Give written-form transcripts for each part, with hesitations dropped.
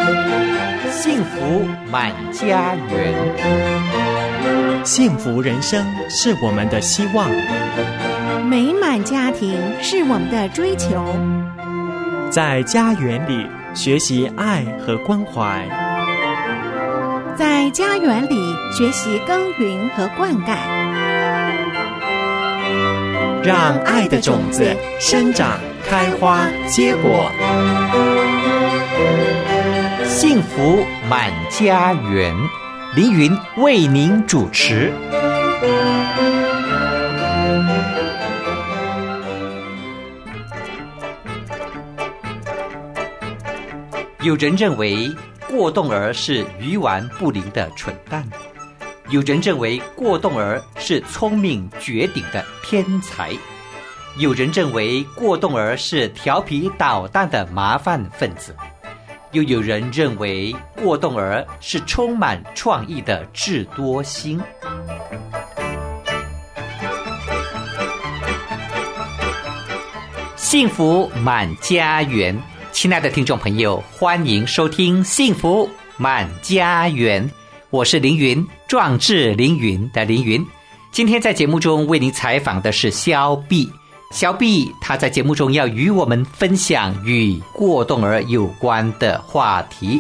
幸福满家园， 幸福人生是我们的希望， 美满家庭是我们的追求。 在家园里学习爱和关怀， 在家园里学习耕耘和灌溉， 让爱的种子生长、开花、结果。 幸福满家园，凌云为您主持。有人认为过动儿是愚顽不灵的蠢蛋，有人认为过动儿是聪明绝顶的天才，有人认为过动儿是调皮捣蛋的麻烦分子，又有人认为过动儿是充满创意的智多星。幸福满家园，亲爱的听众朋友，欢迎收听幸福满家园，我是凌云，壮志凌云的凌云。今天在节目中为您采访的是萧碧，萧碧他在节目中要与我们分享与过动儿有关的话题。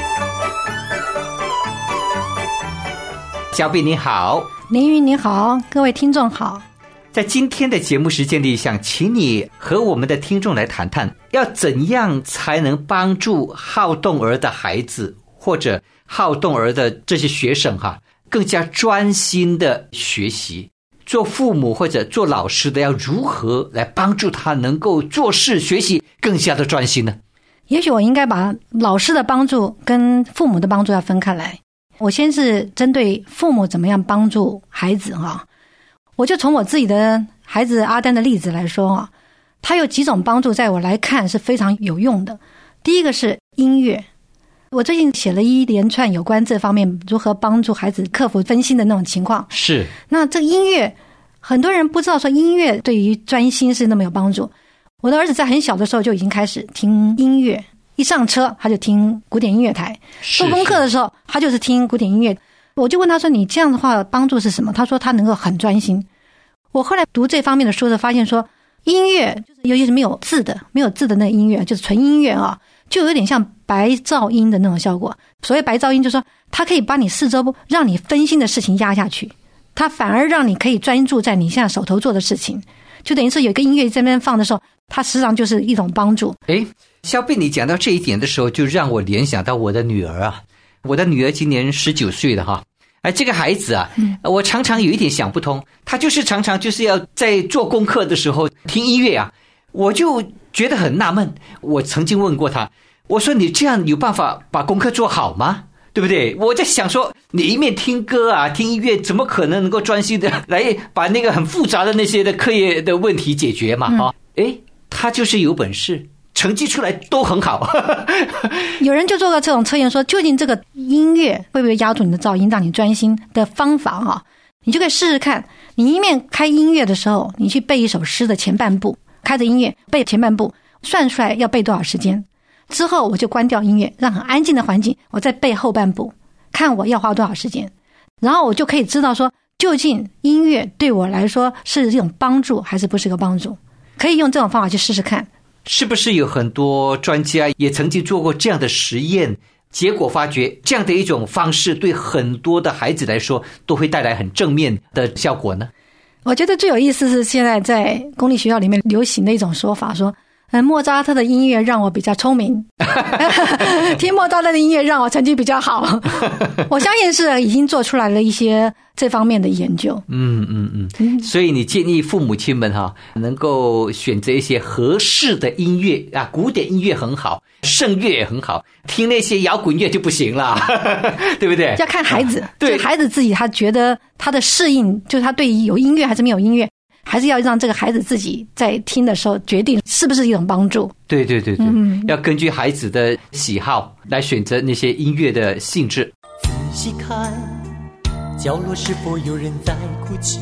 萧碧你好。 凌云你好，各位听众好。 在今天的节目时间里，想请你和我们的听众来谈谈，要怎样才能帮助好动儿的孩子或者好动儿的这些学生更加专心的学习。做父母或者做老师的要如何来帮助他能够做事学习更加的专心呢？ 也许我应该把老师的帮助跟父母的帮助要分开来。我先是针对父母怎么样帮助孩子我就从我自己的孩子阿丹的例子来说他有几种帮助在我来看是非常有用的。第一个是音乐，我最近写了一连串有关这方面如何帮助孩子克服分心的那种情况。 是， 那这音乐很多人不知道说音乐对于专心是那么有帮助。我的儿子在很小的时候就已经开始听音乐，一上车他就听古典音乐台，做功课的时候他就是听古典音乐。我就问他说你这样的话帮助是什么？他说他能够很专心。我后来读这方面的书的发现说，音乐就是尤其是没有字的那个音乐，就是纯音乐就有点像白噪音的那种效果。所谓白噪音就是说它可以把你四周让你分心的事情压下去，它反而让你可以专注在你现在手头做的事情，就等于是有一个音乐在那边放的时候，它实际上就是一种帮助。 萧碧你讲到这一点的时候，就让我联想到我的女儿我的女儿今年19岁了这个孩子我常常有一点想不通，她就是常常就是要在做功课的时候听音乐我就觉得很纳闷。我曾经问过她，我说你这样有办法把功课做好吗？对不对？我在想说你一面听歌听音乐，怎么可能够专心的来把那个很复杂的那些的课业的问题解决嘛她就是有本事，成绩出来都很好。 有人就做过这种测验，说究竟这个音乐会不会压住你的噪音让你专心的方法你就可以试试看。你一面开音乐的时候，你去背一首诗的前半部，开着音乐背前半部，算出来要背多少时间，之后我就关掉音乐，让很安静的环境，我再背后半部，看我要花多少时间，然后我就可以知道说究竟音乐对我来说是一种帮助还是不是个帮助。可以用这种方法去试试看。 是不是有很多专家也曾经做过这样的实验，结果发觉这样的一种方式对很多的孩子来说都会带来很正面的效果呢？ 我觉得最有意思是现在在公立学校里面流行的一种说法，说莫扎特的音乐让我比较聪明听莫扎特的音乐让我成绩比较好我相信是已经做出来了一些这方面的研究。 所以你建议父母亲们能够选择一些合适的音乐古典音乐很好，圣乐也很好，听那些摇滚乐就不行了对不对？ 要看孩子对孩子自己他觉得他的适应，就是他对于有音乐还是没有音乐，还是要让这个孩子自己在听的时候决定是不是一种帮助。 对，要根据孩子的喜好来选择那些音乐的性质。 仔细看角落是否有人在哭泣，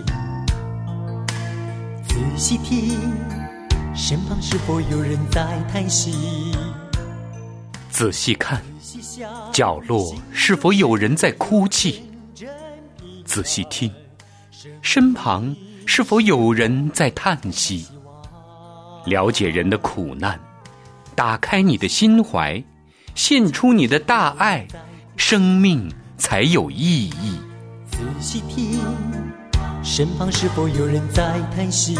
仔细听身旁是否有人在叹息。 仔细看，角落是否有人在哭泣？仔细听，身旁是否有人在叹息？了解人的苦难，打开你的心怀，献出你的大爱，生命才有意义。 仔细听，身旁是否有人在叹息？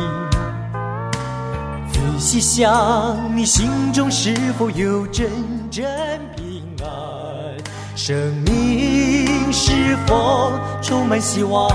仔细想，你心中是否有真正平安？生命是否充满希望？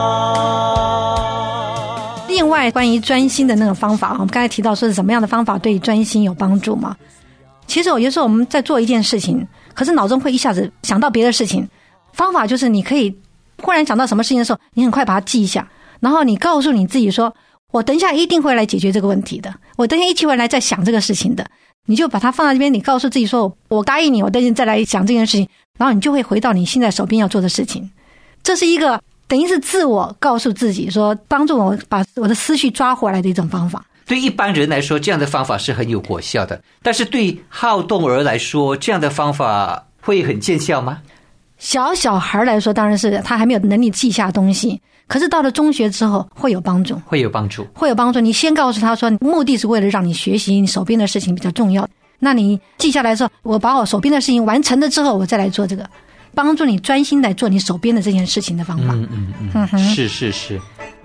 另外，关于专心的那个方法，我们刚才提到说是什么样的方法对专心有帮助吗？其实有些时候我们在做一件事情，可是脑中会一下子想到别的事情。方法就是你可以忽然想到什么事情的时候，你很快把它记一下，然后你告诉你自己说，我等一下一定会来解决这个问题的，我等一下一起会来再想这个事情的。你就把它放在这边，你告诉自己说，我答应你，我等一下再来想这件事情，然后你就会回到你现在手边要做的事情。这是一个等于是自我告诉自己说，帮助我把我的思绪抓回来的一种方法。 对一般人来说，这样的方法是很有果效的，但是对好动儿来说，这样的方法会很见效吗？ 小孩来说，当然是他还没有能力记下东西，可是到了中学之后会有帮助， 会有帮助。 你先告诉他说，目的是为了让你学习你手边的事情比较重要，那你记下来之后，我把我手边的事情完成了之后，我再来做这个，帮助你专心来做你手边的这件事情的方法。 是。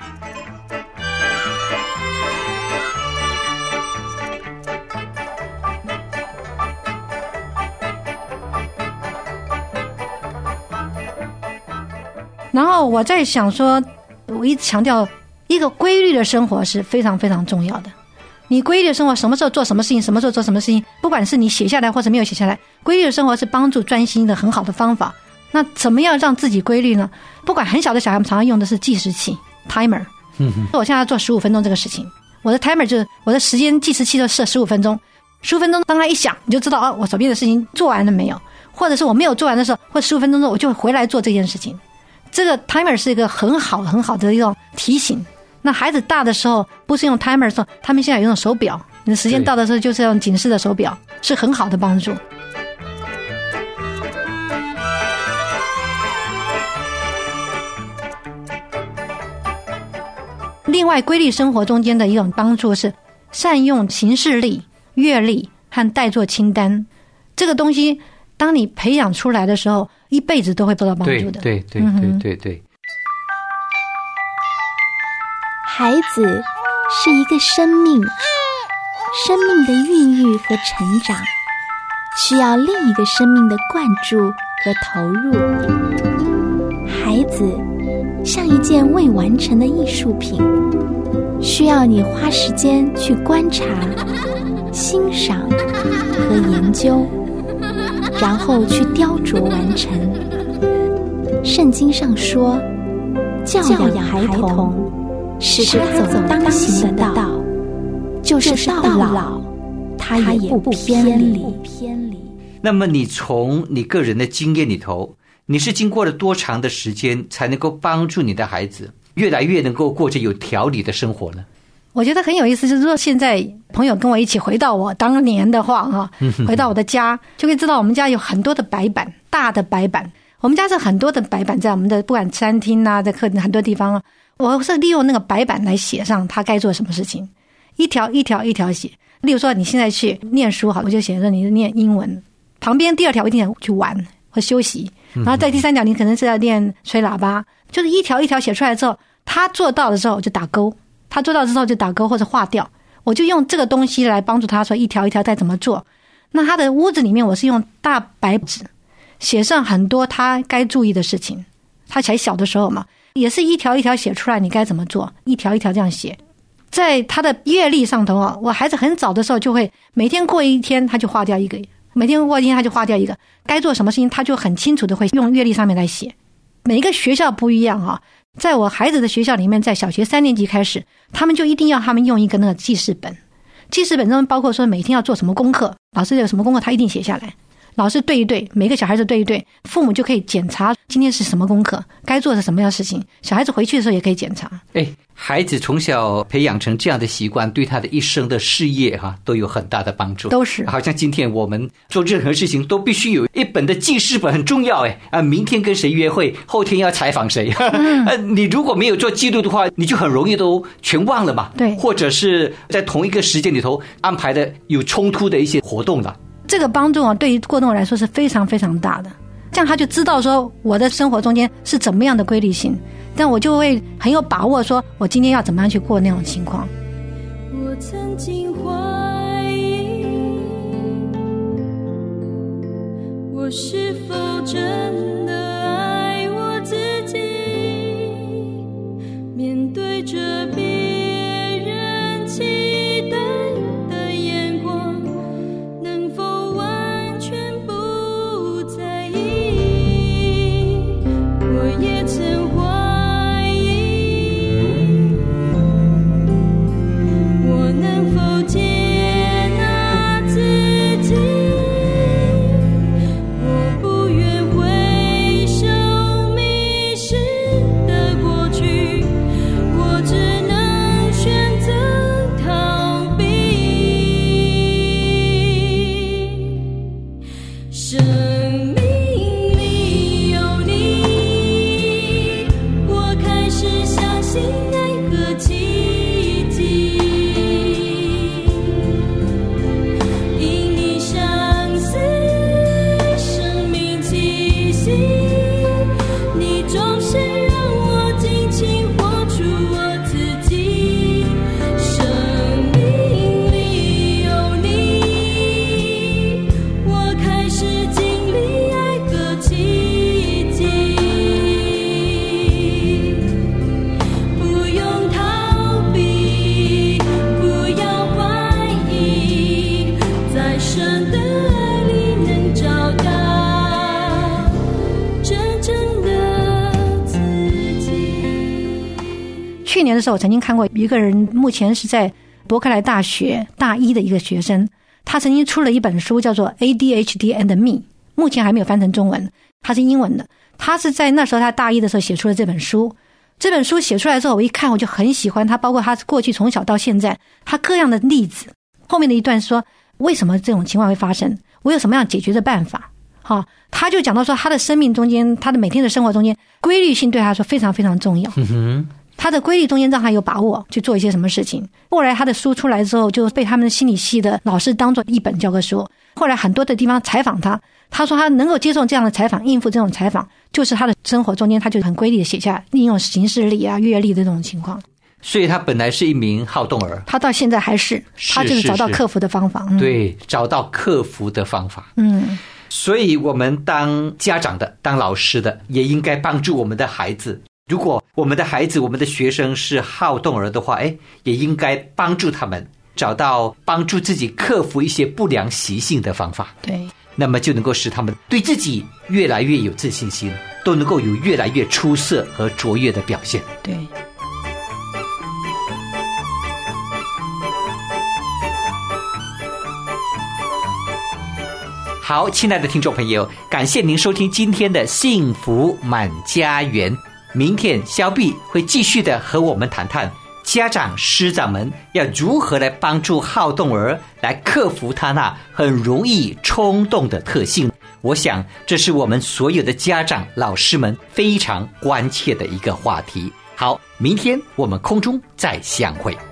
然后我在想说，我一直强调一个规律的生活是非常非常重要的。你规律的生活，什么时候做什么事情，什么时候做什么事情，不管是你写下来或者没有写下来，规律的生活是帮助专心的很好的方法。那怎么样让自己规律呢？不管很小的小孩，我们常常用的是计时器 timer。我现在要做15分钟这个事情，我的 timer 就是我的时间计时器就设15分钟。15分钟当它一响，你就知道我手边的事情做完了没有，或者是我没有做完的时候，或者15分钟之后我就会回来做这件事情。这个 timer 是一个很好的一种提醒。那孩子大的时候不是用 timer 的时候，他们现在有一种手表，你的时间到的时候就是用警示的手表，是很好的帮助。另外，规律生活中间的一种帮助是善用行事历、阅历和待做清单。这个东西当你培养出来的时候，一辈子都会受到帮助的。 对。 孩子是一个生命，生命的孕育和成长需要另一个生命的灌注和投入。孩子像一件未完成的艺术品，需要你花时间去观察、欣赏和研究，然后去雕琢完成。圣经上说，教养孩童使他走当行的道，就是到老他也不偏离。 那么你从你个人的经验里头，你是经过了多长的时间才能够帮助你的孩子越来越能够过着有条理的生活呢？ 我觉得很有意思，就是说现在朋友跟我一起回到我当年的话回到我的家，就会知道我们家有很多的白板，大的白板。我们家是很多的白板，在我们的不管餐厅啊，在客厅很多地方我是利用那个白板来写上他该做什么事情，一条一条一条写。例如说你现在去念书好，我就写着你念英文，旁边第2条一定要去玩或休息，然后在第3条你可能是要练吹喇叭，就是一条一条写出来之后，他做到的时候我就打勾，他做到之后就打勾或者划掉，我就用这个东西来帮助他说一条一条该怎么做。那他的屋子里面我是用大白纸写上很多他该注意的事情，他才小的时候嘛，也是一条一条写出来你该怎么做，一条一条这样写。在他的阅历上头我孩子很早的时候就会每天过一天他就划掉一个，每天过一天他就划掉一个，该做什么事情他就很清楚的会用阅历上面来写。每一个学校不一样在我孩子的学校里面，在小学3年级开始，他们就一定要他们用一个那个记事本，记事本中包括说每天要做什么功课，老师有什么功课他一定写下来， 老师对一对，每个小孩子对一对，父母就可以检查今天是什么功课，该做的是什么样的事情，小孩子回去的时候也可以检查。 孩子从小培养成这样的习惯，对他的一生的事业都有很大的帮助。 都是好像今天我们做任何事情都必须有一本的记事本，很重要明天跟谁约会，后天要采访谁你如果没有做记录的话，你就很容易都全忘了嘛。 对， 或者是在同一个时间里头安排的有冲突的一些活动了。 这个帮助对于过动来说是非常非常大的，这样他就知道说我的生活中间是怎么样的规律性，但我就会很有把握说我今天要怎么样去过那种情况。 我曾经怀疑我是否真的爱我自己，面对着别人期待的眼光，能否完全不在意。我也曾怀疑我能否接纳自己，我不愿回首迷失的过去，我只能选择逃避。生命里有你，我开始相信爱和奇迹，因你相似生命气息，你总是让我尽情活出我自己。生命里有你，我开始经历爱和奇迹，不用逃避，不要怀疑，在神的爱里能找到真正的自己。 去年的时候我曾经看过一个人，目前是在伯克莱大学大一的一个学生，他曾经出了一本书叫做 ADHD and Me， 目前还没有翻成中文，它是英文的。他是在那时候他大一的时候写出了这本书，这本书写出来之后我一看我就很喜欢他，包括他过去从小到现在他各样的例子。后面的一段说为什么这种情况会发生，我有什么样解决的办法。他就讲到说他的生命中间，他的每天的生活中间，规律性对他来说非常非常重要。他的规律中间让他有把握去做一些什么事情。后来他的书出来之后就被他们的心理系的老师当作一本教科书，后来很多的地方采访他，他说他能够接受这样的采访，应付这种采访，就是他的生活中间他就很规律的写下利用行事历啊阅历的这种情况。 所以他本来是一名好动儿， 他到现在还是他就是找到克服的方法。 对，找到克服的方法。所以我们当家长的当老师的也应该帮助我们的孩子，如果我们的孩子我们的学生是好动儿的话，也应该帮助他们找到帮助自己克服一些不良习性的方法。 对， 那么就能够使他们对自己越来越有自信心，都能够有越来越出色和卓越的表现。 对。 好，亲爱的听众朋友，感谢您收听今天的幸福满家园。明天肖碧会继续的和我们谈谈家长师长们要如何来帮助好动儿来克服他那很容易冲动的特性。我想这是我们所有的家长老师们非常关切的一个话题。好，明天我们空中再相会。